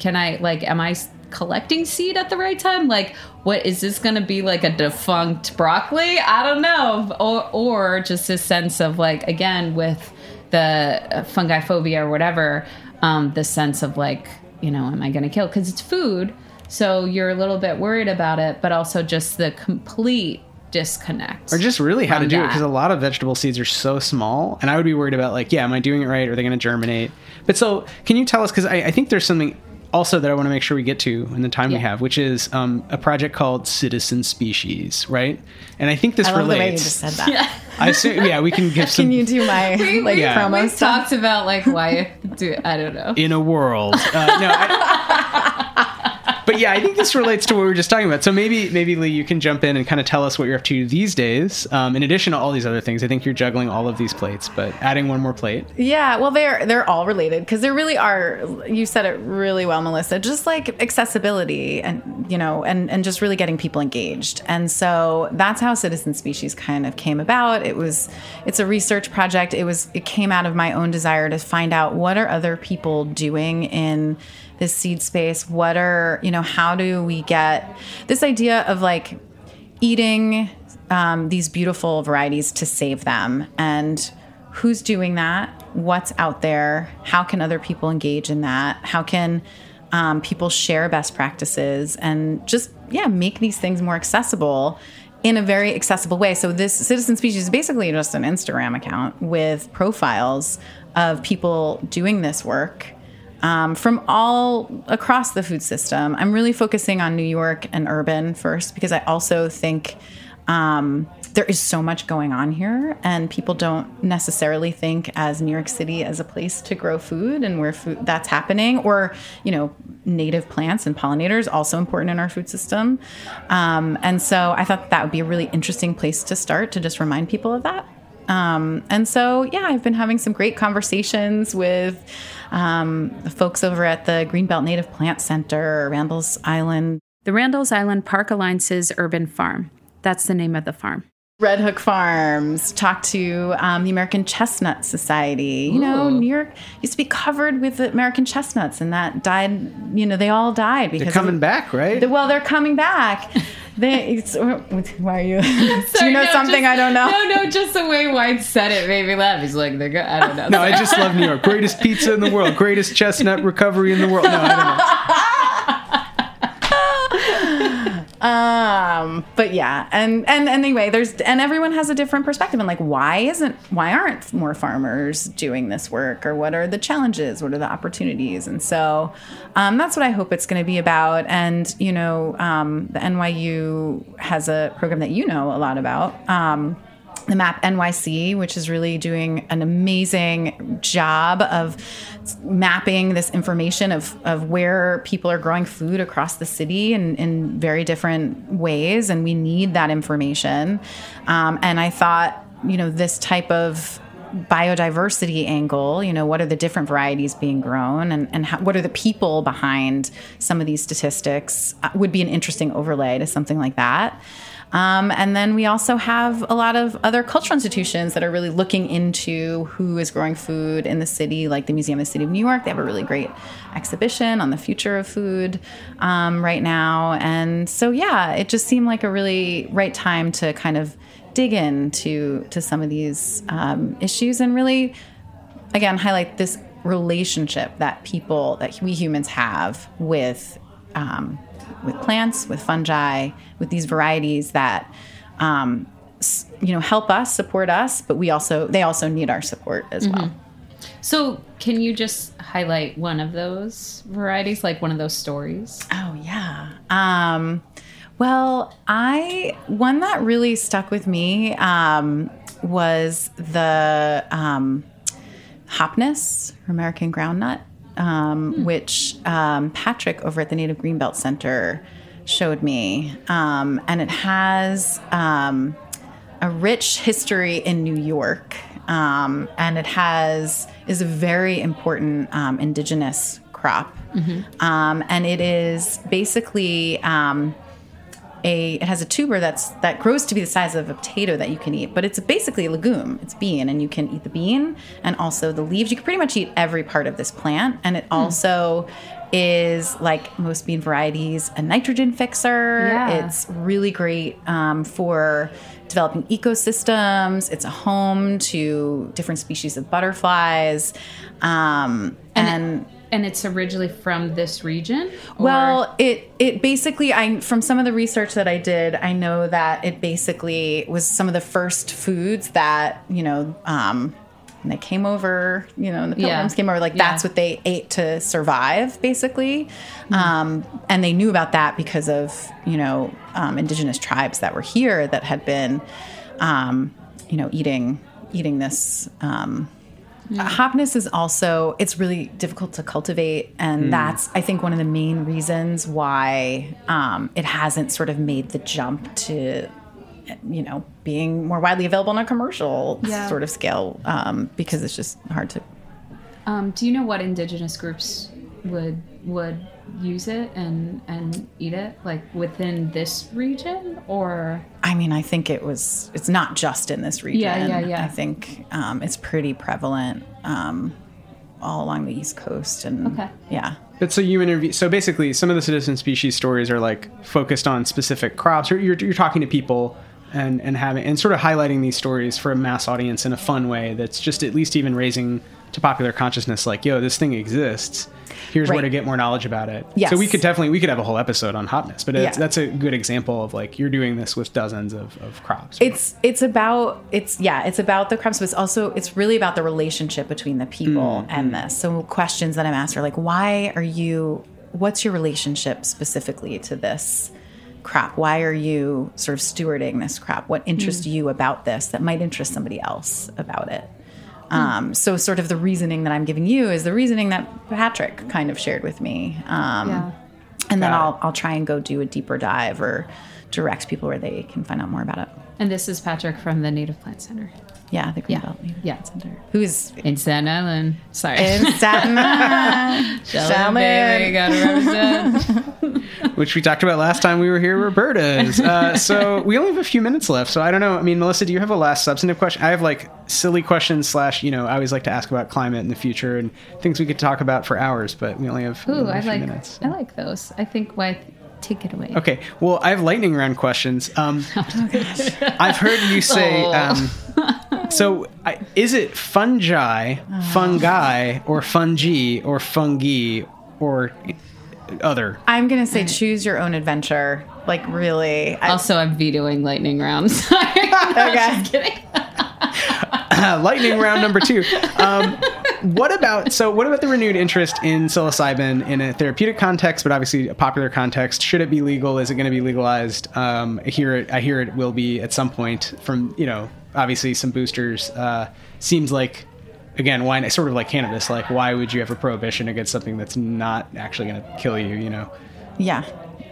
I collecting seed at the right time? Like, what is this going to be, like a defunct broccoli? I don't know. Or just a sense of like, again, with the fungi phobia or whatever, the sense of like, am I going to kill? Because it's food, so you're a little bit worried about it, but also just the complete disconnect. Or just really how to do it, because a lot of vegetable seeds are so small, and I would be worried about like, am I doing it right? Are they going to germinate? But so, can you tell us, because I think there's something also that I want to make sure we get to in the time we have, which is a project called Citizen Species, right? And I think this relates. The way you just said that. Yeah. I assume, we can give some. Can you do my promo we stuff? Talked about like why do I don't know. In a world, but I think this relates to what we were just talking about. So maybe Lee, you can jump in and kind of tell us what you're up to these days. In addition to all these other things, I think you're juggling all of these plates, but adding one more plate. Yeah, well, they're all related, because there really are. You said it really well, Melissa. Just like accessibility, and and just really getting people engaged. And so that's how Citizen Species kind of came about. It's a research project. It came out of my own desire to find out, what are other people doing in this seed space? What are, how do we get this idea of like eating these beautiful varieties to save them, and who's doing that? What's out there? How can other people engage in that? How can people share best practices and just, make these things more accessible in a very accessible way? So this Citizen Species is basically just an Instagram account with profiles of people doing this work from all across the food system. I'm really focusing on New York and urban first, because I also think there is so much going on here, and people don't necessarily think as New York City as a place to grow food and where food that's happening, or, native plants and pollinators also important in our food system. And so I thought that would be a really interesting place to start, to just remind people of that. And so, I've been having some great conversations with folks over at the Greenbelt Native Plant Center, Randall's Island. The Randall's Island Park Alliance's Urban Farm. That's the name of the farm. Red Hook Farms, talked to the American Chestnut Society. You know, New York used to be covered with American chestnuts, and that died, you know, they all died. Because they're coming back, right? Well, they're coming back. Why are you? Do you know something I don't know? No, just the way White said it made me laugh. He's like, they're good. I don't know. No, I just love New York. Greatest pizza in the world. Greatest chestnut recovery in the world. No, I don't know. But yeah, and anyway, and everyone has a different perspective, and like, why aren't more farmers doing this work, or what are the challenges, what are the opportunities? And so that's what I hope it's going to be about. And you know, the NYU has a program that you know a lot about, the MAP NYC, which is really doing an amazing job of mapping this information of where people are growing food across the city in very different ways. And we need that information. And I thought, you know, this type of biodiversity angle, you know, what are the different varieties being grown, and what are the people behind some of these statistics would be an interesting overlay to something like that. And then we also have a lot of other cultural institutions that are really looking into who is growing food in the city, like the Museum of the City of New York. They have a really great exhibition on the future of food right now. And so, yeah, it just seemed like a really right time to kind of dig into some of these issues and really, again, highlight this relationship that we humans have with plants, with fungi, with these varieties that, you know, help us, support us, but they also need our support as well. So can you just highlight one of those varieties, like one of those stories? Oh, yeah. Well, one that really stuck with me was the Hopness, American groundnut. Which Patrick over at the Native Greenbelt Center showed me. And it has a rich history in New York. And it is a very important indigenous crop. And it is basically it has a tuber that grows to be the size of a potato that you can eat, but it's basically a legume. It's bean, and you can eat the bean and also the leaves. You can pretty much eat every part of this plant, and it also is, like most bean varieties, a nitrogen fixer. Yeah. It's really great for developing ecosystems. It's a home to different species of butterflies, And it's originally from this region? Or? Well, it basically, from some of the research that I did, I know that it basically was some of the first foods that, you know, when they came over, you know, and the Pilgrims came over, that's what they ate to survive, basically. And they knew about that because of, you know, indigenous tribes that were here that had been, you know, eating this. Hopness is also, it's really difficult to cultivate, and that's, I think, one of the main reasons why it hasn't sort of made the jump to, you know, being more widely available on a commercial sort of scale, because it's just hard to. Do you know what indigenous groups would use it and eat it, like within this region, or? I mean, I think it's not just in this region. Yeah. I think it's pretty prevalent all along the East Coast, and yeah. But so basically some of the citizen species stories are like focused on specific crops, or you're talking to people and sort of highlighting these stories for a mass audience in a fun way that's just at least even raising to popular consciousness, like, yo, this thing exists. Here's where to get more knowledge about it. Yes. So we could have a whole episode on Hopness, but that's a good example of, like, you're doing this with dozens of crops. It's about the crops, but it's really about the relationship between the people and this. So questions that I'm asked are like, what's your relationship specifically to this crop? Why are you sort of stewarding this crop? What interests you about this that might interest somebody else about it? So sort of the reasoning that I'm giving you is the reasoning that Patrick kind of shared with me. And then I'll try and go do a deeper dive or direct people where they can find out more about it. And this is Patrick from the Native Plant Center. Yeah, the Greenbelt Native Plant Center. Who's in Staten Island. Sorry. In Staten Island. Shaolin, baby, gotta represent. which we talked about last time we were here, Roberta's. So we only have a few minutes left. So I don't know. I mean, Melissa, do you have a last substantive question? I have like silly questions / I always like to ask about climate in the future and things we could talk about for hours, but we only have a few minutes. I like those. I think take it away. Okay. Well, I have lightning round questions. I've heard you say, is it fungi, or fungi, or fungi, or other? I'm going to say choose your own adventure. Like, really. Also, I'm vetoing lightning rounds. Okay. Just kidding. Lightning round number 2. What about the renewed interest in psilocybin in a therapeutic context, but obviously a popular context? Should it be legal? Is it going to be legalized? I hear it will be at some point from, obviously some boosters. Seems like, again, why, sort of like cannabis, like why would you have a prohibition against something that's not actually going to kill you, Yeah.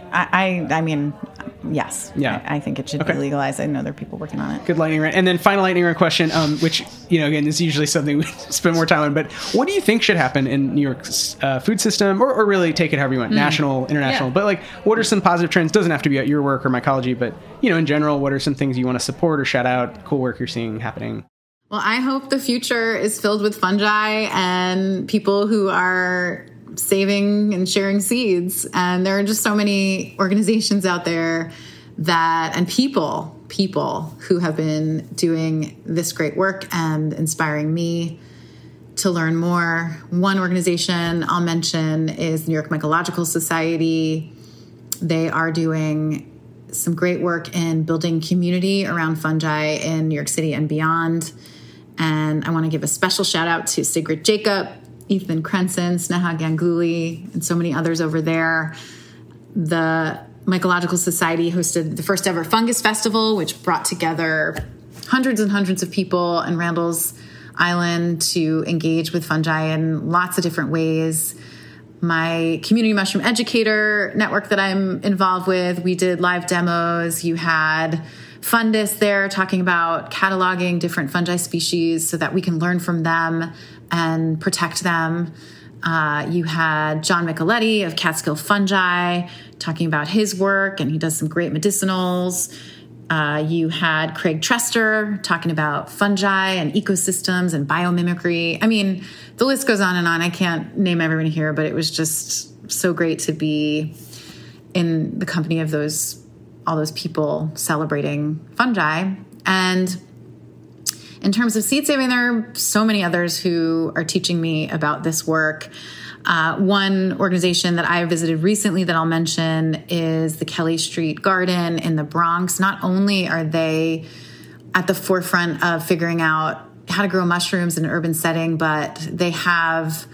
I mean, yes. Yeah. I think it should be legalized. I know there are people working on it. Good lightning round. And then final lightning round question, which, again, is usually something we spend more time on, but what do you think should happen in New York's food system, or really take it however you want, national, international, but like, what are some positive trends? Doesn't have to be at your work or mycology, but, in general, what are some things you want to support or shout out, cool work you're seeing happening? Well, I hope the future is filled with fungi and people who are saving and sharing seeds. And there are just so many organizations out there and people who have been doing this great work and inspiring me to learn more. One organization I'll mention is the New York Mycological Society. They are doing some great work in building community around fungi in New York City and beyond. And I want to give a special shout out to Sigrid Jacob, Ethan Krenson, Sneha Ganguly, and so many others over there. The Mycological Society hosted the first ever Fungus Festival, which brought together hundreds and hundreds of people in Randall's Island to engage with fungi in lots of different ways. My community mushroom educator network that I'm involved with, we did live demos. You had Fundus there talking about cataloging different fungi species so that we can learn from them and protect them. You had John Micheletti of Catskill Fungi talking about his work, and he does some great medicinals. You had Craig Trester talking about fungi and ecosystems and biomimicry. I mean, the list goes on and on. I can't name everyone here, but it was just so great to be in the company of all those people celebrating fungi. And in terms of seed saving, there are so many others who are teaching me about this work. One organization that I visited recently that I'll mention is the Kelly Street Garden in the Bronx. Not only are they at the forefront of figuring out how to grow mushrooms in an urban setting, but they have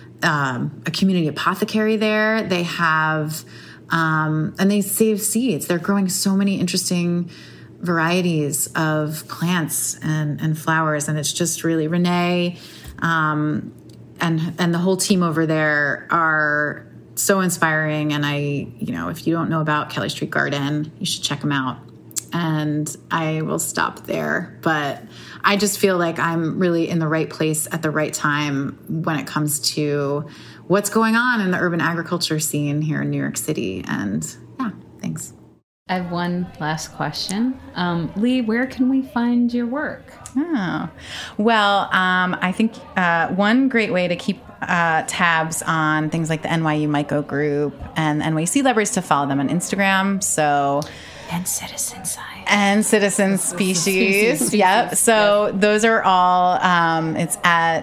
a community apothecary there. They have, and they save seeds. They're growing so many interesting varieties of plants and flowers, and it's just really Renee and the whole team over there are so inspiring. And if you don't know about Kelly Street Garden, you should check them out. And I will stop there, but I just feel like I'm really in the right place at the right time when it comes to what's going on in the urban agriculture scene here in New York City. And yeah, thanks. I have one last question. Lee, where can we find your work? Oh, well, I think one great way to keep tabs on things like the NYU Myco Group and NYU Seed Library is to follow them on Instagram. And Citizen Science. And Citizen Species. Yep. So those are all, it's at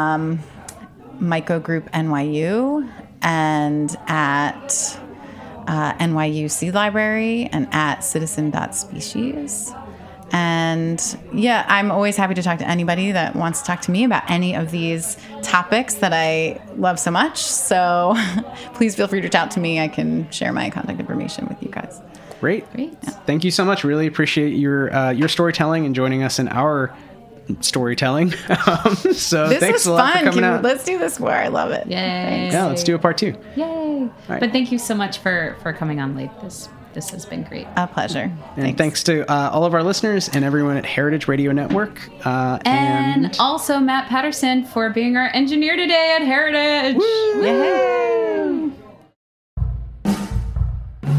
Myco Group NYU and at NYU Seed Library and at citizen.species. And yeah, I'm always happy to talk to anybody that wants to talk to me about any of these topics that I love so much. So please feel free to reach out to me. I can share my contact information with you guys. Great. Yeah. Thank you so much. Really appreciate your storytelling and joining us in our storytelling. So this thanks a lot for coming out. Let's do this more. I love it. Yay. Thanks. Yeah, let's do a part 2. Yay. Right. But thank you so much for coming on, Lee. This has been great. A pleasure. And thanks to all of our listeners and everyone at Heritage Radio Network. And also Matt Patterson for being our engineer today at Heritage. Woo! Yay!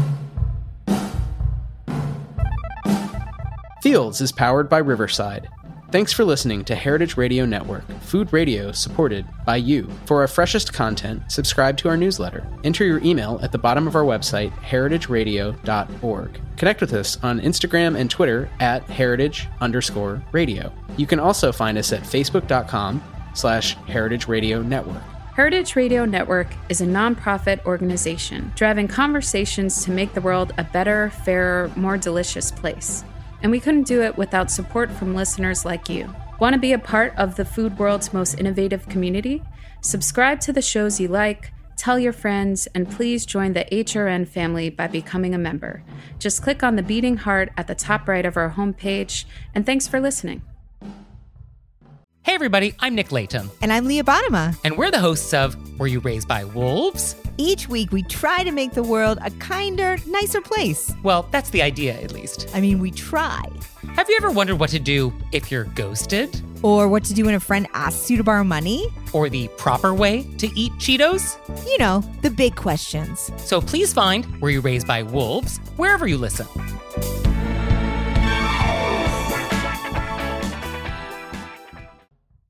Fields is powered by Riverside. Thanks for listening to Heritage Radio Network, food radio supported by you. For our freshest content, subscribe to our newsletter. Enter your email at the bottom of our website, heritageradio.org. Connect with us on Instagram and Twitter at heritage_radio. You can also find us at facebook.com/Heritage Radio Network. Heritage Radio Network is a nonprofit organization driving conversations to make the world a better, fairer, more delicious place. And we couldn't do it without support from listeners like you. Want to be a part of the food world's most innovative community? Subscribe to the shows you like, tell your friends, and please join the HRN family by becoming a member. Just click on the beating heart at the top right of our homepage, and thanks for listening. Hey everybody, I'm Nick Latham. And I'm Leah Bottima. And we're the hosts of Were You Raised by Wolves? Each week we try to make the world a kinder, nicer place. Well, that's the idea, at least. I mean, we try. Have you ever wondered what to do if you're ghosted? Or what to do when a friend asks you to borrow money? Or the proper way to eat Cheetos? You know, the big questions. So please find Were You Raised by Wolves wherever you listen.